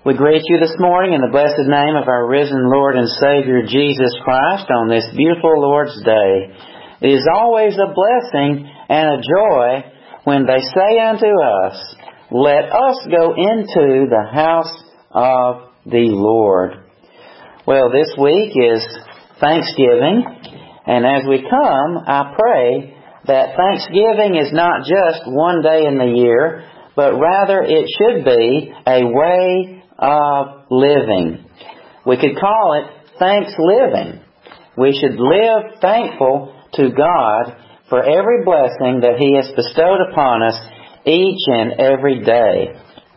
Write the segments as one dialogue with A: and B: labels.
A: We greet you this morning in the blessed name of our risen Lord and Savior Jesus Christ on this beautiful Lord's Day. It is always a blessing and a joy when they say unto us, "Let us go into the house of the Lord." Well, this week is Thanksgiving, and as we come, I pray that Thanksgiving is not just one day in the year, but rather it should be a way of living. We could call it Thanks-living. We should live thankful to God for every blessing that He has bestowed upon us each and every day.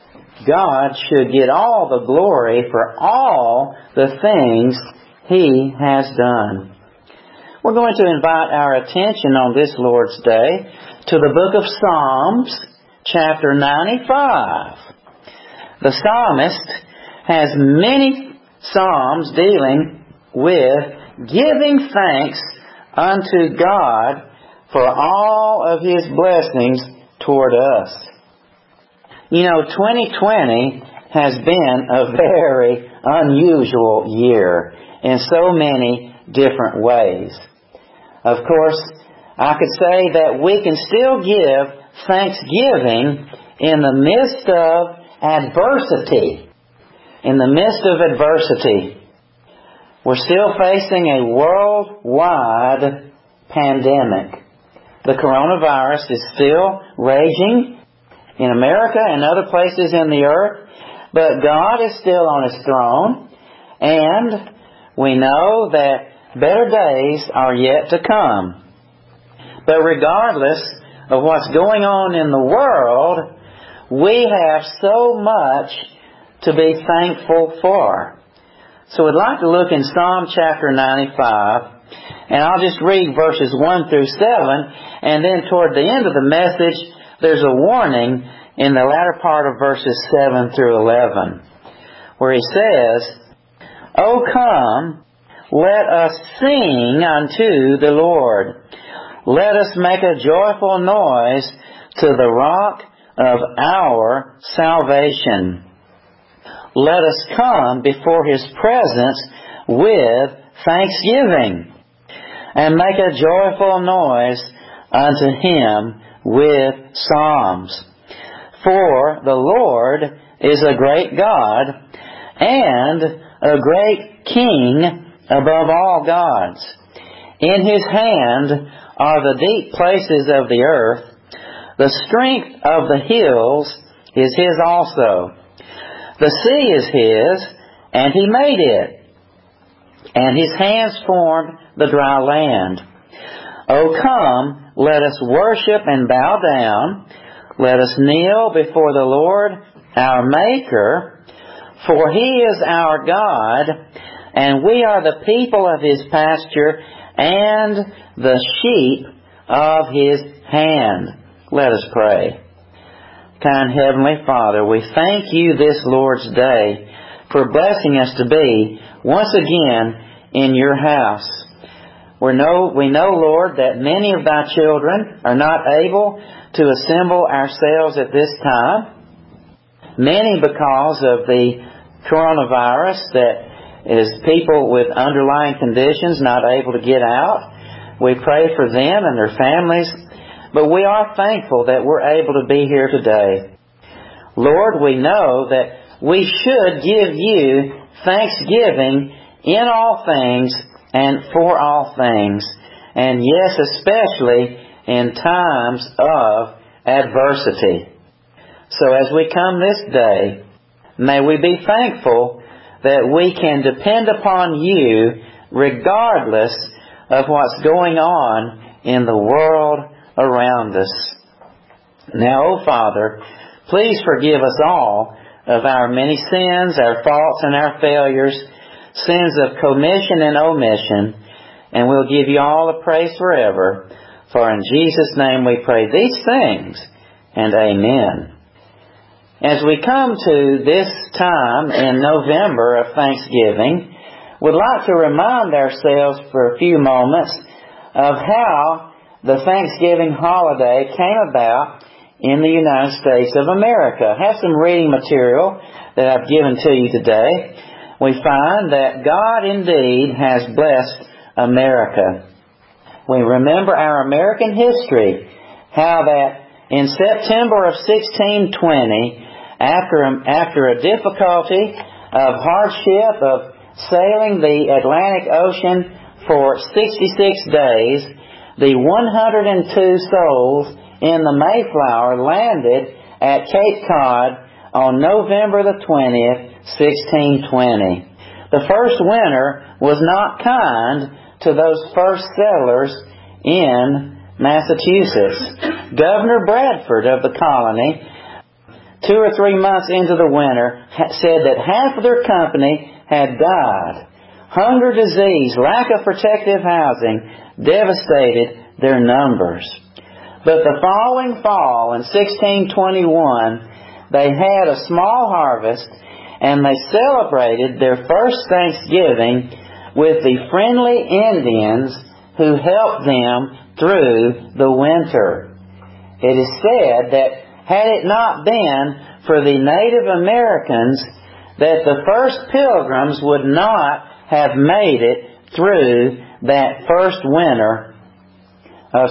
A: God should get all the glory for all the things He has done. We're going to invite our attention on this Lord's Day to the book of Psalms, chapter 95. The psalmist has many psalms dealing with giving thanks unto God for all of His blessings toward us. You know, 2020 has been a very unusual year in so many different ways. Of course, I could say that we can still give thanksgiving in the midst of adversity. In the midst of adversity, we're still facing a worldwide pandemic. The coronavirus is still raging in America and other places in the earth, but God is still on His throne, and we know that better days are yet to come. But regardless of what's going on in the world, we have so much to be thankful for. So we'd like to look in Psalm chapter 95, and I'll just read verses 1 through 7, and then toward the end of the message, there's a warning in the latter part of verses 7 through 11, where he says, "O come, let us sing unto the Lord. Let us make a joyful noise to the rock of our salvation. Let us come before His presence with thanksgiving, and make a joyful noise unto Him with psalms. For the Lord is a great God, and a great King above all gods. In His hand are the deep places of the earth. The strength of the hills is His also. The sea is His, and He made it, and His hands formed the dry land. O come, let us worship and bow down. Let us kneel before the Lord our Maker, for He is our God, and we are the people of His pasture and the sheep of His hand." Let us pray. Kind Heavenly Father, we thank You this Lord's Day for blessing us to be once again in Your house. We know, Lord, that many of Thy children are not able to assemble ourselves at this time. Many because of the coronavirus, that is people with underlying conditions not able to get out. We pray for them and their families. But we are thankful that we're able to be here today. Lord, we know that we should give You thanksgiving in all things and for all things. And yes, especially in times of adversity. So as we come this day, may we be thankful that we can depend upon You regardless of what's going on in the world around us. Now, O Father, please forgive us all of our many sins, our faults and our failures, sins of commission and omission, and we'll give You all the praise forever. For in Jesus' name we pray these things, and amen. As we come to this time in November of Thanksgiving, we'd like to remind ourselves for a few moments of how the Thanksgiving holiday came about in the United States of America. I have some reading material that I've given to you today. We find that God indeed has blessed America. We remember our American history, how that in September of 1620, after a difficulty of hardship of sailing the Atlantic Ocean for 66 days, the 102 souls in the Mayflower landed at Cape Cod on November the 20th, 1620. The first winter was not kind to those first settlers in Massachusetts. Governor Bradford of the colony, 2 or 3 months into the winter, said that half of their company had died. Hunger, disease, lack of protective housing devastated their numbers. But the following fall, in 1621, they had a small harvest, and they celebrated their first Thanksgiving with the friendly Indians who helped them through the winter. It is said that had it not been for the Native Americans, that the first pilgrims would not have made it through that first winter of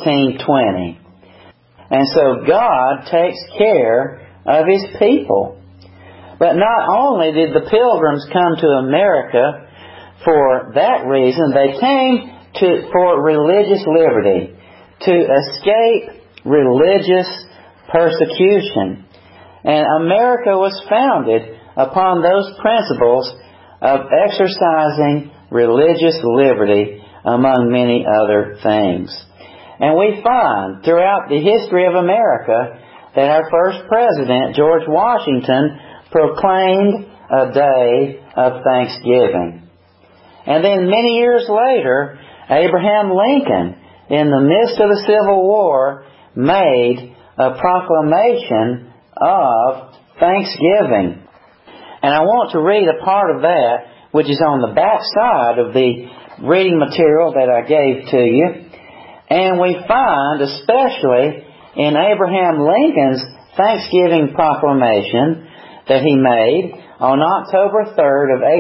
A: 1620. And so God takes care of His people. But not only did the pilgrims come to America for that reason, they came for religious liberty, to escape religious persecution. And America was founded upon those principles of exercising religious liberty, among many other things. And we find throughout the history of America that our first president, George Washington, proclaimed a day of thanksgiving. And then many years later, Abraham Lincoln, in the midst of the Civil War, made a proclamation of thanksgiving. And I want to read a part of that, which is on the back side of the reading material that I gave to you. And we find, especially in Abraham Lincoln's Thanksgiving proclamation that he made on October 3rd of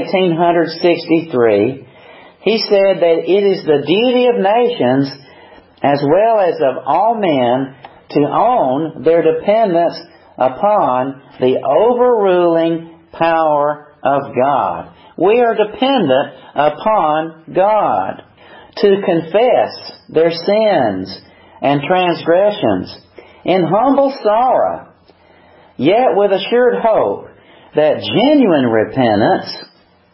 A: 1863, he said that it is the duty of nations as well as of all men to own their dependence upon the overruling power of God. We are dependent upon God to confess their sins and transgressions in humble sorrow, yet with assured hope that genuine repentance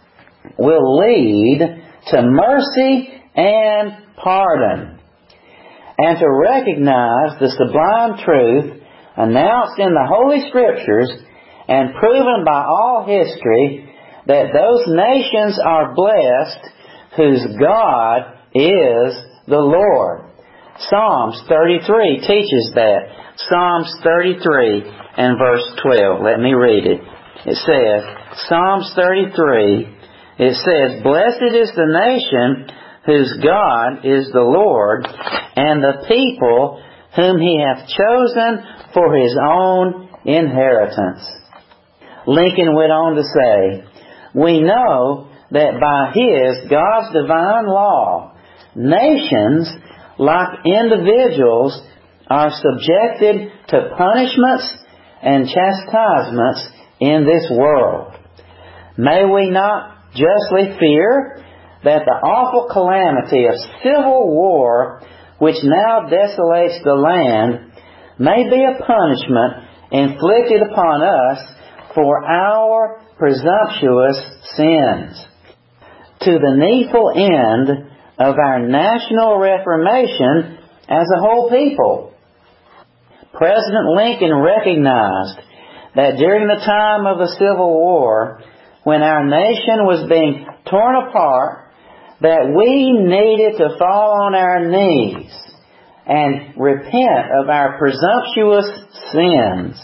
A: will lead to mercy and pardon, and to recognize the sublime truth announced in the Holy Scriptures and proven by all history that those nations are blessed whose God is the Lord. Psalms 33 teaches that. Psalms 33 and verse 12. Let me read it. It says, Psalms 33, it says, "Blessed is the nation whose God is the Lord, and the people whom He hath chosen for His own inheritance." Lincoln went on to say, "We know that by God's divine law, nations, like individuals, are subjected to punishments and chastisements in this world. May we not justly fear that the awful calamity of civil war, which now desolates the land, may be a punishment inflicted upon us for our presumptuous sins, to the needful end of our national reformation as a whole people." President Lincoln recognized that during the time of the Civil War, when our nation was being torn apart, that we needed to fall on our knees and repent of our presumptuous sins.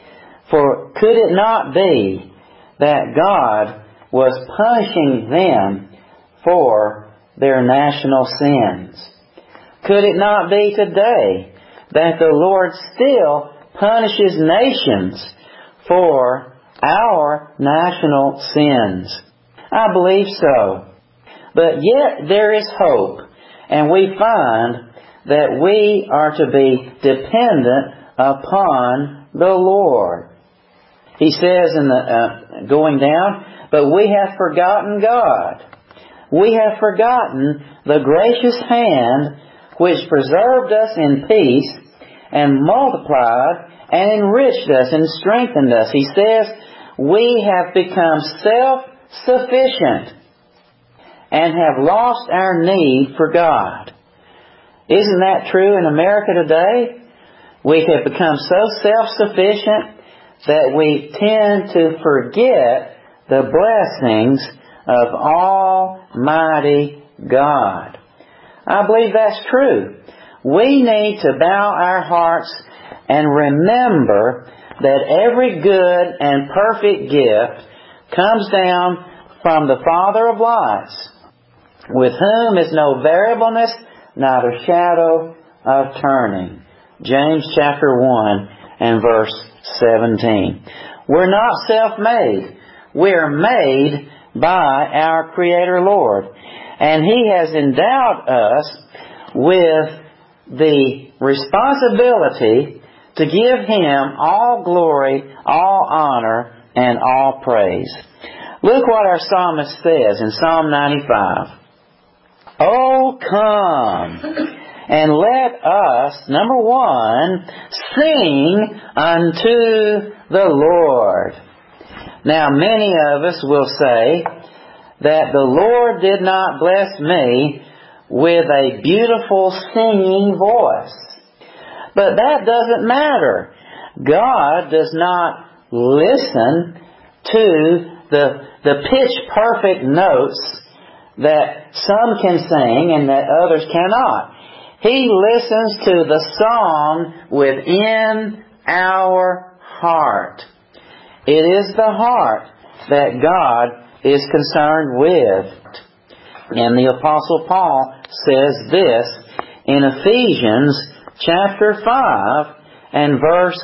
A: For could it not be that God was punishing them for their national sins? Could it not be today that the Lord still punishes nations for our national sins? I believe so. But yet there is hope, and we find that we are to be dependent upon the Lord. He says in the going down, but we have forgotten God. We have forgotten the gracious hand which preserved us in peace and multiplied and enriched us and strengthened us. He says, we have become self-sufficient and have lost our need for God. Isn't that true in America today? We have become so self-sufficient that we tend to forget the blessings of Almighty God. I believe that's true. We need to bow our hearts and remember that every good and perfect gift comes down from the Father of lights, with whom is no variableness, neither shadow of turning. James chapter 1 and verse 17. We're not self-made. We're made by our Creator Lord. And He has endowed us with the responsibility to give Him all glory, all honor, and all praise. Look what our psalmist says in Psalm 95. Oh, come, and let us, number one, sing unto the Lord. Now, many of us will say that the Lord did not bless me with a beautiful singing voice. But that doesn't matter. God does not listen to the pitch-perfect notes that some can sing and that others cannot. He listens to the song within our heart. It is the heart that God is concerned with. And the Apostle Paul says this in Ephesians chapter 5 and verse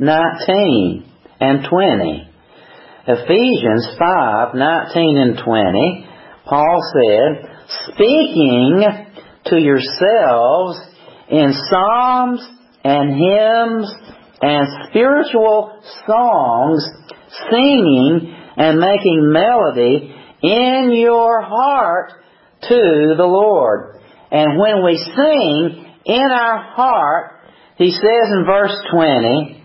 A: 19 and 20. Ephesians 5, 19 and 20, Paul said, speaking to yourselves in psalms and hymns and spiritual songs, singing and making melody in your heart to the Lord. And when we sing in our heart, he says in verse 20,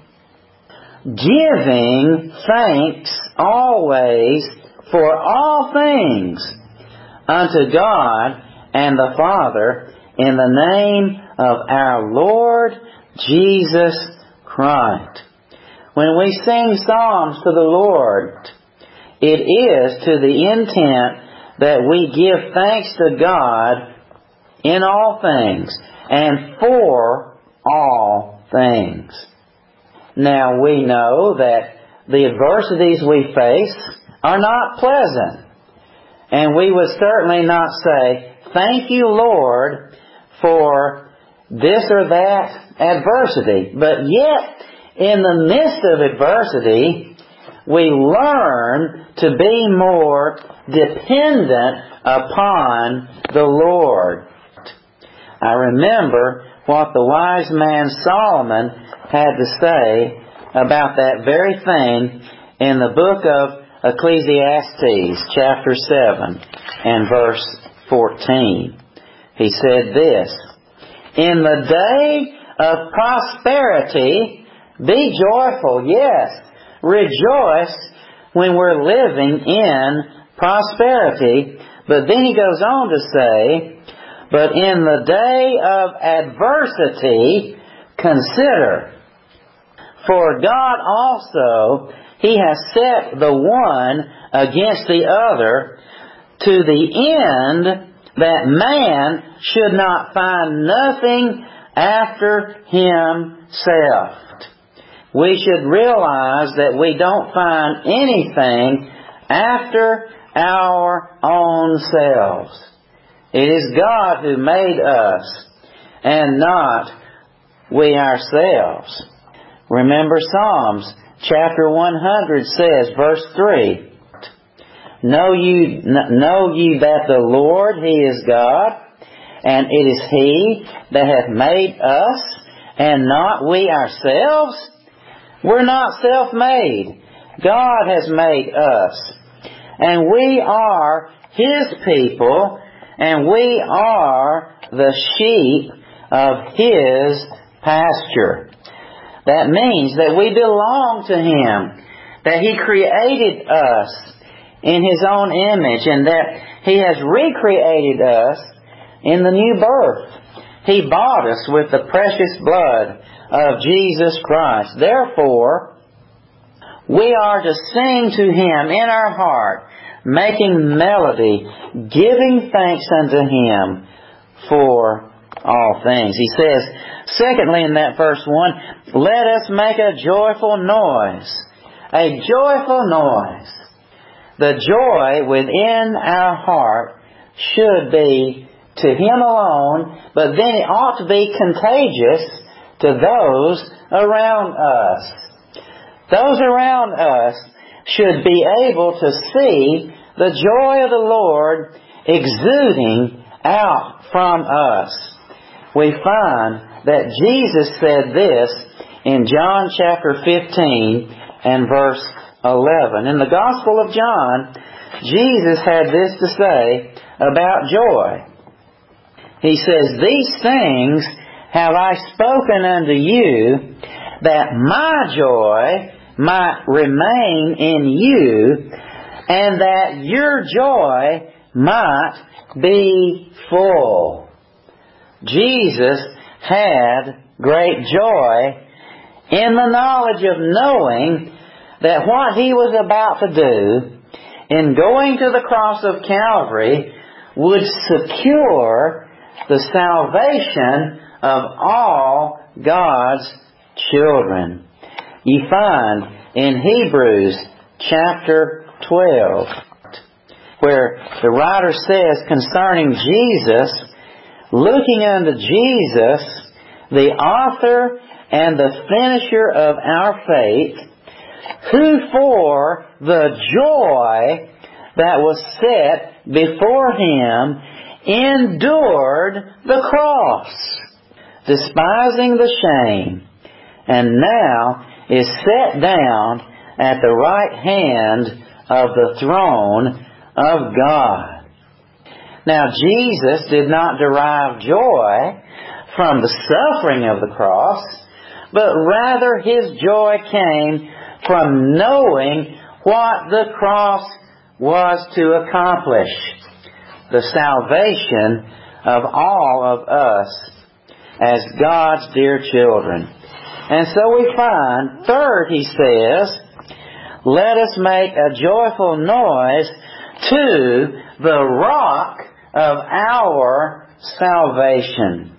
A: giving thanks always for all things unto God and the Father in the name of our Lord Jesus Christ. When we sing psalms to the Lord, it is to the intent that we give thanks to God in all things and for all things. Now we know that the adversities we face are not pleasant. And we would certainly not say, thank you, Lord, for this or that adversity. But yet, in the midst of adversity, we learn to be more dependent upon the Lord. I remember what the wise man Solomon had to say about that very thing in the book of Ecclesiastes, chapter 7 and verse 14. He said this, in the day of prosperity, be joyful, yes, rejoice when we're living in prosperity. But then he goes on to say, but in the day of adversity, consider, for God also, He has set the one against the other, to the end that man should not find nothing after himself. We should realize that we don't find anything after our own selves. It is God who made us, and not we ourselves. Remember Psalms chapter 100 says, verse 3, Know ye that the Lord, He is God, and it is He that hath made us, and not we ourselves? We're not self-made. God has made us. And we are His people, and we are the sheep of His pasture. That means that we belong to Him, that He created us in His own image, and that He has recreated us in the new birth. He bought us with the precious blood of Jesus Christ. Therefore, we are to sing to Him in our heart, making melody, giving thanks unto Him for all things. He says, secondly in that verse 1, let us make a joyful noise. A joyful noise. The joy within our heart should be to Him alone, but then it ought to be contagious to those around us. Those around us should be able to see the joy of the Lord exuding out from us. We find that Jesus said this in John chapter 15 and verse 11. In the Gospel of John, Jesus had this to say about joy. He says, These things have I spoken unto you, that my joy might remain in you, and that your joy might be full. Jesus had great joy in the knowledge of knowing that what He was about to do in going to the cross of Calvary would secure the salvation of all God's children. You find in Hebrews chapter 12, where the writer says concerning Jesus, looking unto Jesus, the author and the finisher of our faith, who for the joy that was set before Him endured the cross, despising the shame, and now is set down at the right hand of the throne of God. Now, Jesus did not derive joy from the suffering of the cross, but rather His joy came from knowing what the cross was to accomplish: the salvation of all of us as God's dear children. And so we find, third, He says, let us make a joyful noise to the rock of our salvation.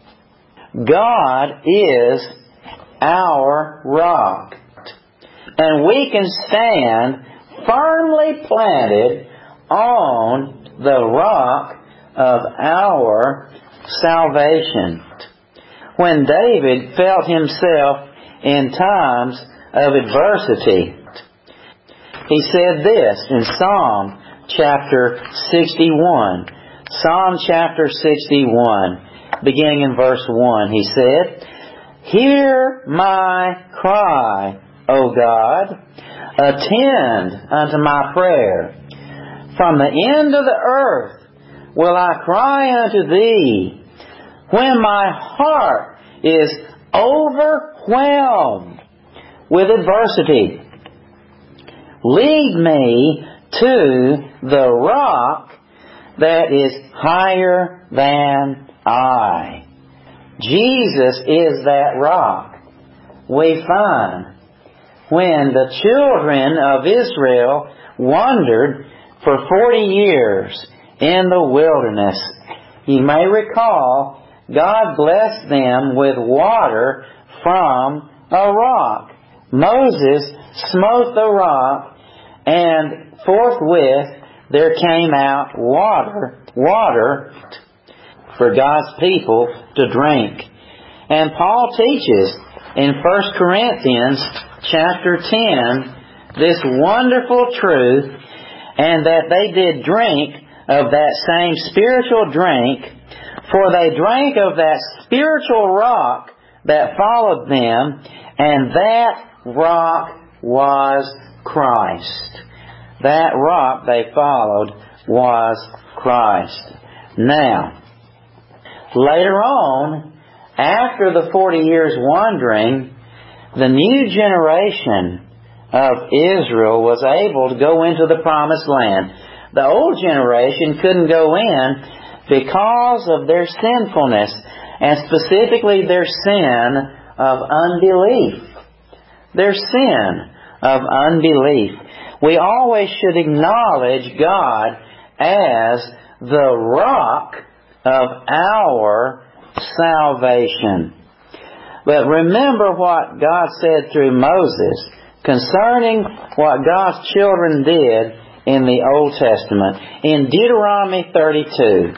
A: God is our rock, and we can stand firmly planted on the rock of our salvation. When David felt himself in times of adversity, he said this in Psalm chapter 61. Psalm chapter 61, beginning in verse 1, he said, Hear my cry, O God, attend unto my prayer. From the end of the earth will I cry unto Thee, when my heart is overwhelmed with adversity. Lead me to the rock that is higher than I. Jesus is that rock. We find when the children of Israel wandered for 40 years in the wilderness, you may recall God blessed them with water from a rock. Moses smote the rock, and forthwith there came out water for God's people to drink. And Paul teaches in 1 Corinthians chapter 10 this wonderful truth, and that they did drink of that same spiritual drink, for they drank of that spiritual rock that followed them, and that rock was Christ. That rock they followed was Christ. Now, later on, after the 40 years wandering, the new generation of Israel was able to go into the promised land. The old generation couldn't go in because of their sinfulness, and specifically their sin of unbelief. Their sin of unbelief. We always should acknowledge God as the rock of our salvation. But remember what God said through Moses concerning what God's children did in the Old Testament. In Deuteronomy 32,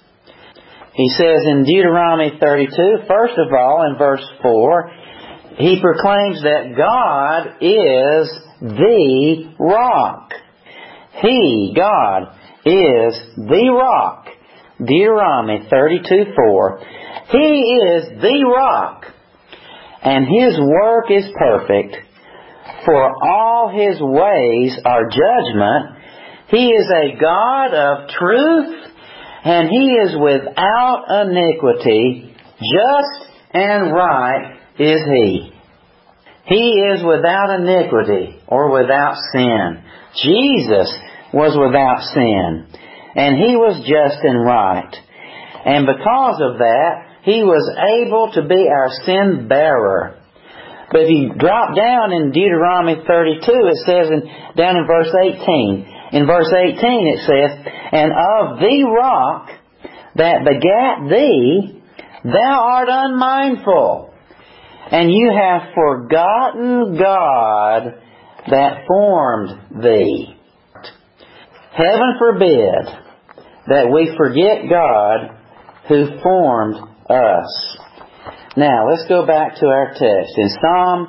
A: He says in Deuteronomy 32, first of all, in verse 4, He proclaims that God is the rock. He, God, is the rock. Deuteronomy 32:4. He is the rock, and His work is perfect, for all His ways are judgment. He is a God of truth, and He is without iniquity. Just and right is He. He is without iniquity or without sin. Jesus was without sin, and He was just and right. And because of that, He was able to be our sin bearer. But if you drop down in Deuteronomy 32, it says down in verse 18. In verse 18 it says, and of the rock that begat thee, thou art unmindful, and you have forgotten God that formed thee. Heaven forbid that we forget God who formed us. Now, let's go back to our text in Psalm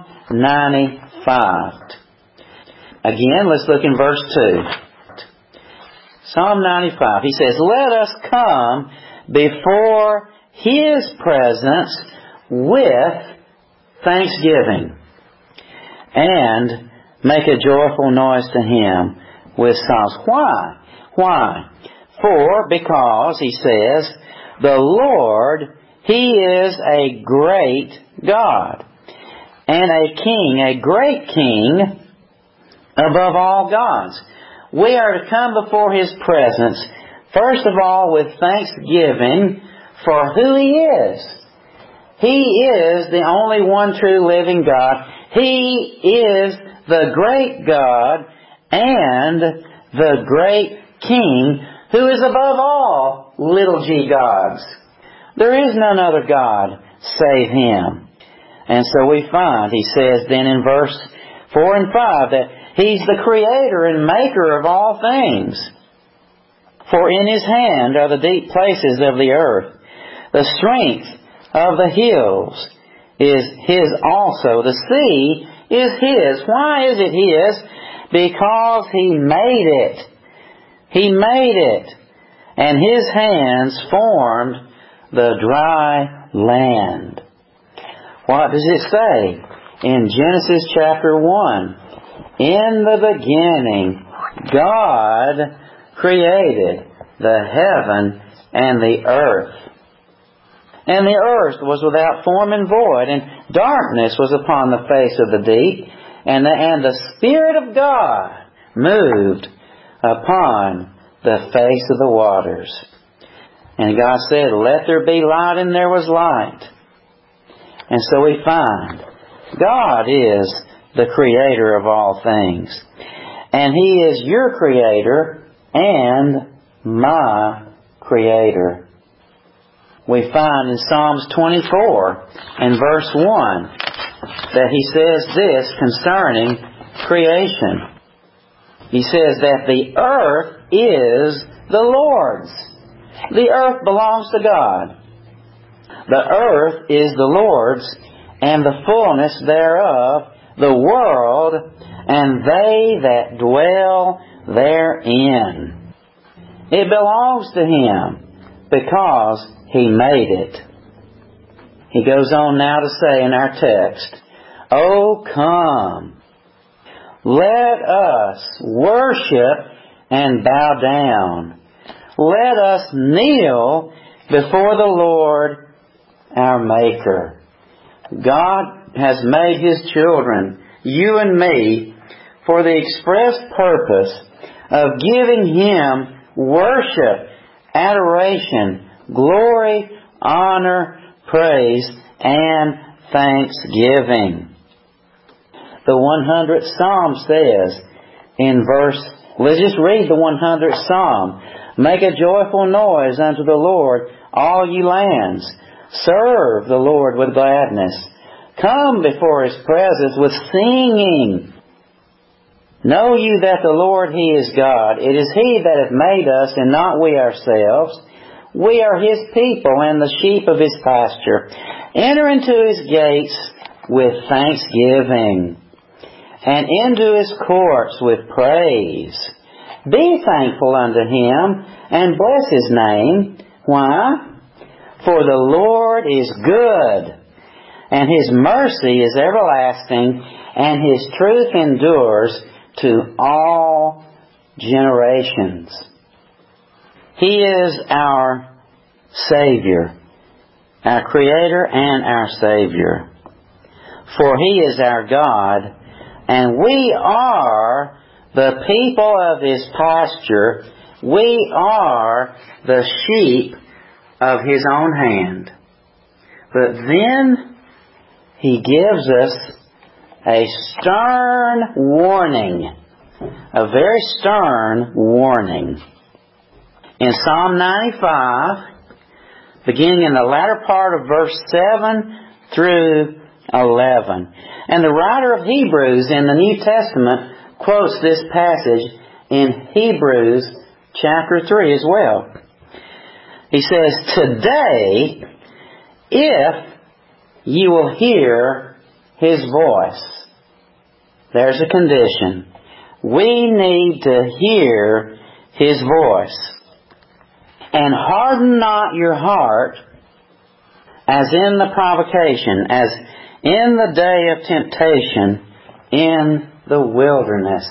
A: 95. Again, let's look in verse 2. Psalm 95, he says, let us come before His presence with thanksgiving, and make a joyful noise to Him with psalms. Why? Why? Because, he says, the Lord, He is a great God, and a King, a great King above all gods. We are to come before His presence, first of all, with thanksgiving for who He is. He is the only one true living God. He is the great God and the great King who is above all little g gods. There is none other God save Him. And so we find, he says then in verse 4 and 5, that He's the creator and maker of all things. For in His hand are the deep places of the earth. The strength of the hills is His also. The sea is His. Why is it His? Because He made it. He made it. And His hands formed the dry land. What does it say? In Genesis chapter 1, in the beginning, God created the heaven and the earth. And the earth was without form and void, and darkness was upon the face of the deep, and the Spirit of God moved upon the face of the waters. And God said, let there be light, and there was light. And so we find God is the creator of all things. And He is your creator and my creator. We find in Psalms 24 and verse 1 that He says this concerning creation. He says that the earth is the Lord's. The earth belongs to God. The earth is the Lord's and the fullness thereof, the world, and they that dwell therein. It belongs to Him because He made it. He goes on now to say in our text, "O come, let us worship and bow down. Let us kneel before the Lord our Maker." God has made His children, you and me, for the express purpose of giving Him worship, adoration, glory, honor, praise, and thanksgiving. The 100th Psalm says in let's just read the 100th Psalm. "Make a joyful noise unto the Lord, all ye lands. Serve the Lord with gladness. Come before His presence with singing. Know you that the Lord, He is God. It is He that hath made us, and not we ourselves. We are His people, and the sheep of His pasture. Enter into His gates with thanksgiving, and into His courts with praise. Be thankful unto Him, and bless His name." Why? "For the Lord is good, and His mercy is everlasting, and His truth endures to all generations." He is our Savior, our Creator and our Savior. For He is our God, and we are the people of His pasture. We are the sheep of His own hand. But then He gives us a stern warning, a very stern warning. In Psalm 95, beginning in the latter part of verse 7 through 11. And the writer of Hebrews in the New Testament quotes this passage in Hebrews chapter 3 as well. He says, "Today, if you will hear His voice." There's a condition. We need to hear His voice. "And harden not your heart as in the provocation, as in the day of temptation in the wilderness."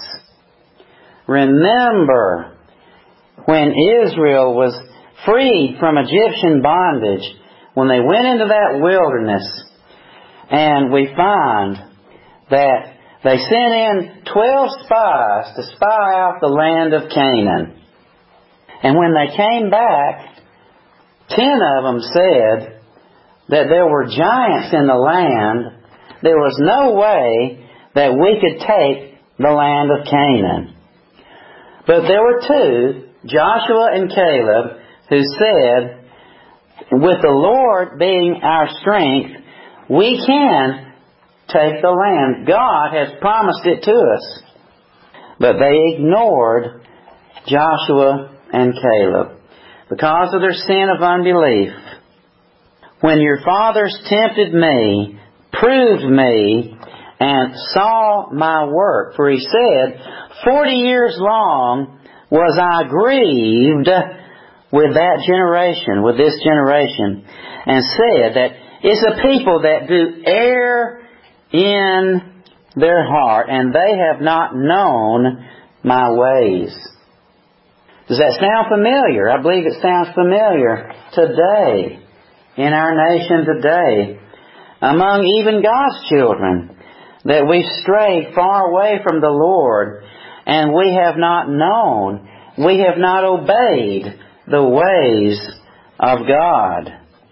A: Remember when Israel was freed from Egyptian bondage, when they went into that wilderness, and we find that they sent in 12 spies to spy out the land of Canaan. And when they came back, 10 of them said that there were giants in the land. There was no way that we could take the land of Canaan. But there were 2, Joshua and Caleb, who said, with the Lord being our strength, we can take the land. God has promised it to us. But they ignored Joshua and Caleb because of their sin of unbelief. "When your fathers tempted me, proved me, and saw my work. For He said, 40 years long was I grieved with that generation, with this generation, and said that it's a people that do err in their heart, and they have not known my ways." Does that sound familiar? I believe it sounds familiar today, in our nation today, among even God's children, that we've strayed far away from the Lord, and we have not known, we have not obeyed the ways of God.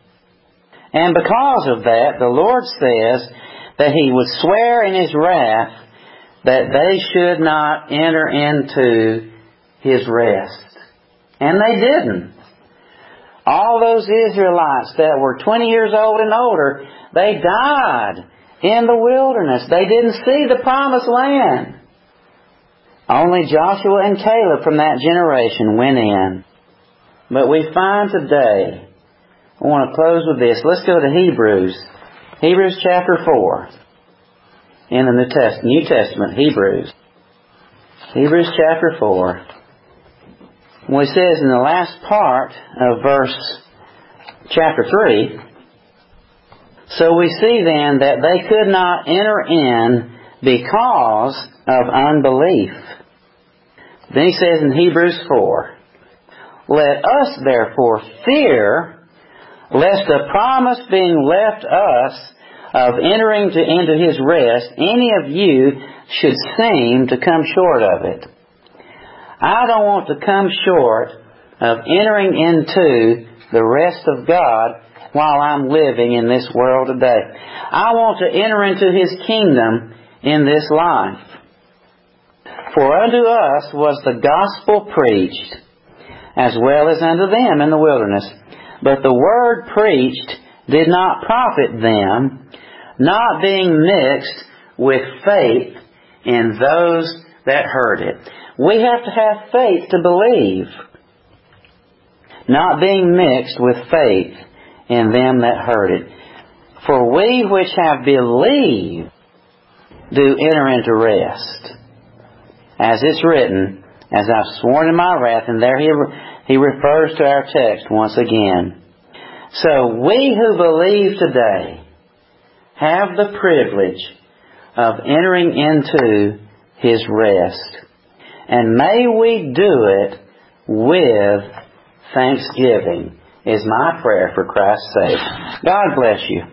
A: And because of that, the Lord says that He would swear in His wrath that they should not enter into His rest. And they didn't. All those Israelites that were 20 years old and older, they died in the wilderness. They didn't see the promised land. Only Joshua and Caleb from that generation went in. But we find today, I want to close with this. Let's go to Hebrews Hebrews chapter 4. In the New Testament, Hebrews. Hebrews chapter 4. Well, it says in the last part of verse chapter 3, so we see then that they could not enter in because of unbelief. Then he says in Hebrews 4, let us therefore fear, lest the promise being left us of entering into His rest, any of you should seem to come short of it. I don't want to come short of entering into the rest of God while I'm living in this world today. I want to enter into His kingdom in this life. For unto us was the gospel preached, as well as unto them in the wilderness. But the word preached did not profit them, not being mixed with faith in those that heard it. We have to have faith to believe, not being mixed with faith in them that heard it. For we which have believed do enter into rest. As it's written, as I've sworn in my wrath, and there he refers to our text once again. So we who believe today have the privilege of entering into His rest. And may we do it with thanksgiving, is my prayer for Christ's sake. God bless you.